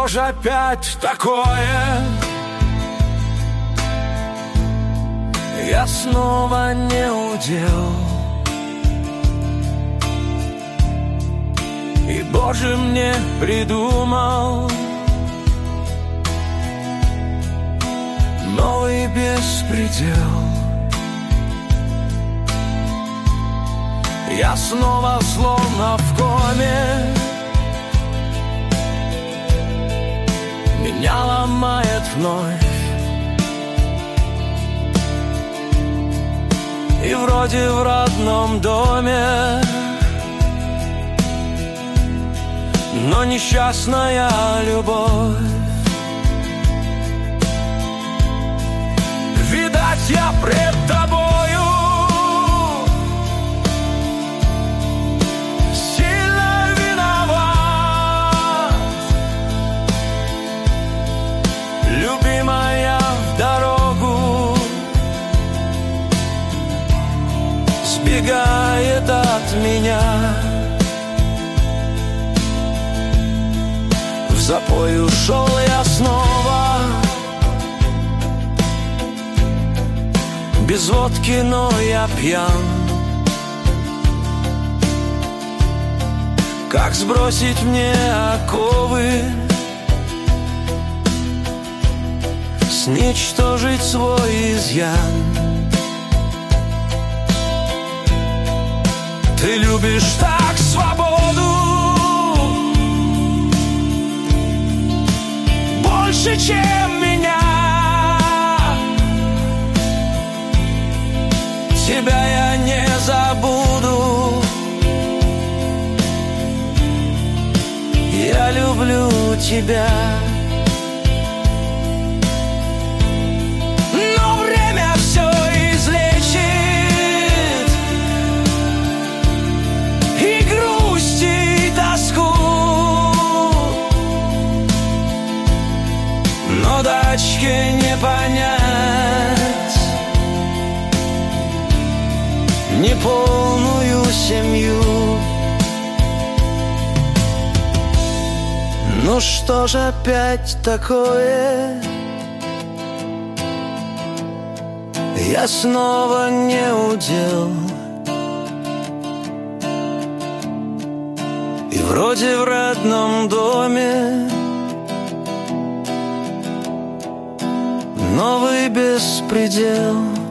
что же опять такое? Я снова не удел. И, Боже, мне придумал новый беспредел. Я снова словно в коме, меня ломает вновь. И вроде в родном доме, но несчастная любовь. Видать, я пред тобою сильно виноват, любимая, в дорогу сбегает от меня. В запой ушел я снова, без водки, но я пьян. Как сбросить мне оковы, сничтожить свой изъян? Ты любишь так свободу больше, чем меня. Тебя я не забуду. Я люблю тебя. Но время все излечит, и грусть, и тоску. Но дочке не понять неполную семью. Ну что же опять такое? Я снова не удел. И вроде в родном доме новый беспредел.